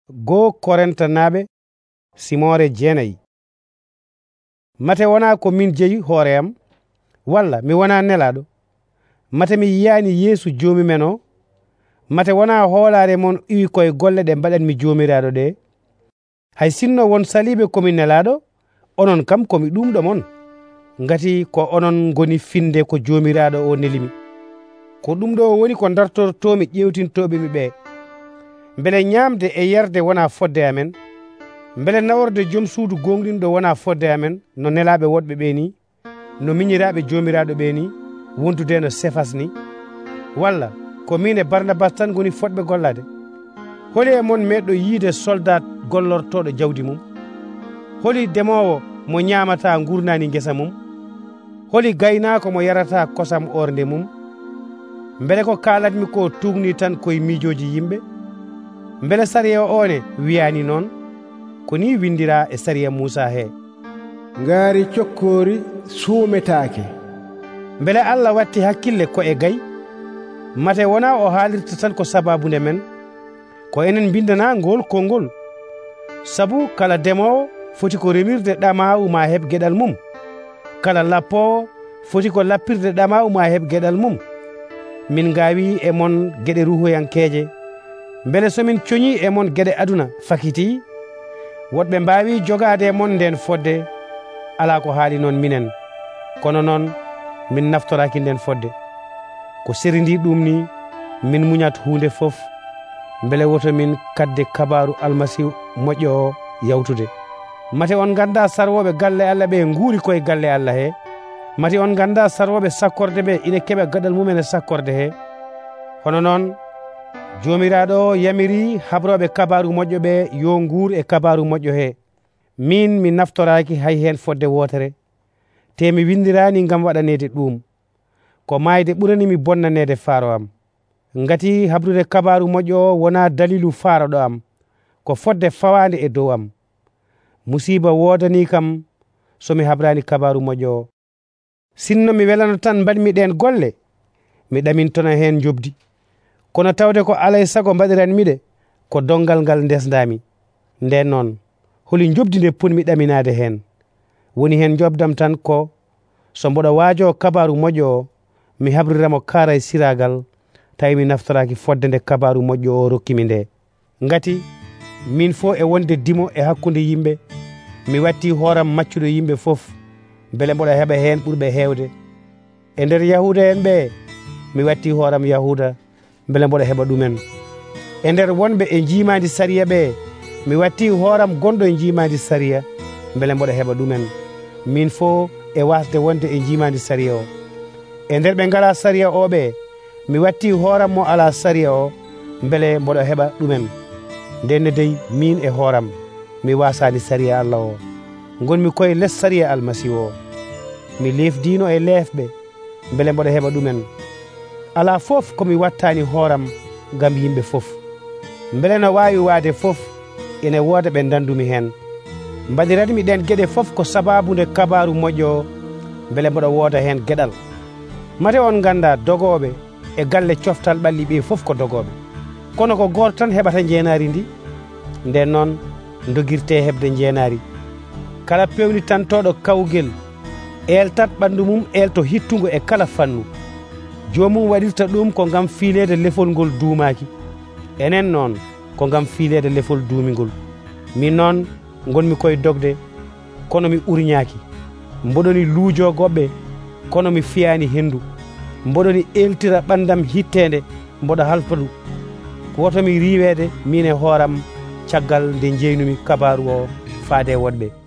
Go Korenta naɓe simore jeenayi. Mate wona ko min jeyi hoore am, walla mi wona nelaɗo. Mate mi yiyani Yeesu joomi men o. Mate wona hoolare mon iwi koye golle ɗe mbaɗanmi joomiraɗo ɗe. Hay sinno won saliɓe komi nelaɗo, onon kam komi ɗumɗo mon. Ngati ko onon goni finde ko joomiraɗo o nelimi. Ko ɗum ɗo woni ko dartortomi ƴewtintoɓemi ɓe. Mbele ñamde e yarde wona fodde amen. Mbele naworde joom suudu gonɗinɗo wona fodde amen, no nelaɓe woɗɓe ɓe ni, no miñiraɓe joomiraɗo ɓe ni, wondude no Sefas ni. Walla ko min e Barnabas tan goni fodɓe gollade. Holi e mon meɗɗo yiide soldat gollortoɗo jawdi mum? Holi demowo mo ñamata gurnani gesa mum? Holi gaynako mo yarata kosam orde mum? Mbele ko kalatmi ko tugni tan koye miijoji yimɓe? Mbele sariya one wiyani noon? Ko ni windira e sariya Musa he: ngaari cokkori suumetake. Mbele Allah watti hakkille ko e gay? Mate wona o haalirta tan ko sababude men, ko enen bindana ngol konngol. Sabu kala demowo foti ko remirde ɗamawu ma heɓ geɗal mum. Kala lappowo foti ko lappirde ɗamawu ma heɓ geɗal mum. Min gawi e mon geɗe ruhoyankeje. Mbele somin coñi e mon geɗe aduna fakiti, woɗɓe mbawi jogade e mon nden fodde. Ala ko haali noon minen, kono noon min naftoraki nden fodde. Ko serindi ɗum ni min muñat hunde fof, mbele woto min kadde kabaru almasihu moƴƴo o yawtude. Mate on ganda sarwoɓe galle Allah ɓe nguuri koye galle Allah he. Mate on ganda sarwoɓe sakkorde ɓe ina keɓa gaɗal mumen e sakkorde he. Hono noon joomiraɗo o yamiri habroɓe kabaru moƴƴo ɓe yo nguur e kabaru moƴƴo he. Min mi naftoraki hay hen fodde wotere, te mi windirani gam waɗanede ɗum. Ko mayde ɓuranimi bonnanede faaro am. Ngati habrude kabaru moƴƴo o wona dalilu faaroɗo am, ko fodde fawande e dow am. Musiba wodani kam somi habrani kabaru moƴƴo o. Sinno mi welano tan mbaɗmi ɗen golle, mi ɗamintona hen jobdi. Kono tawde ko alay sago mbaɗiranmiɗe, ko dongal ngal ndesdami. Nden noon holi jobdi nde ponmi ɗaminade hen. Woni hen jobdam tan ko so mboɗo waajo kabaru moƴƴo o, mi habriramo kara e siragal, tawi mi naftoraki fodde nde kabaru moƴƴo o rokkimi nde. Ngati min fo e wonde dimo e hakkude yimɓe, mi watti hooram maccuɗo yimɓe fof, beele mboɗo heɓa hen ɓurɓe hewde. E nder yahuda en ɓe, mi watti hooram yahuda, beele mboɗo heɓa ɗumen. E nder wonɓe e jimadi sariya ɓe, mi watti hooram gonɗo e jimadi sariya, beele mboɗo heɓa ɗumen. Min fo e wasde wonde e jimadi sariya o. E nder ɓe ngala sariya o ɓe, mi watti hooram mo ala sariya o, beele mboɗo heɓa ɗumen. Ndenne dey min e hooram mi wasani sariya Allah o, gonmi koye less sariya almasihu o. Mi lefdino e lefɓe, beele mboɗo heɓa ɗumen. Ala fof komi wattani hooram gam yimɓe fof. Beele no wawi waade fof, ene wooda ɓe dandumi hen. Mbaɗiranmi ɗen gueɗe fof ko sababude kabaru moƴƴo o, beele mboɗo wooda hen gueɗal. Mate on ganda dogoɓe e galle coftal ɓalli ɓe fof ko dogoɓe, kono ko goto tan heɓata jeenari ndi. Nden noon doguirte hebde jeenari. Kala pewnitantoɗo kawguel eltat ɓandu mum elto hittugo e kala fannu. Jomum waɗirta ɗum ko gam fiilede lefol ngol duumaki. Enen noon ko gam fiilede lefol duumigol. Min noon gonmi koye dogde, kono mi urñaki. Mboɗoni luujo goɓɓe, kono mi fiyani hendu. Mboɗoni eltira ɓandam hittede, mboɗo halfadu. Wotomi riwede min e hooram caggal nde jeynumi kabaru o faade woɗɓe.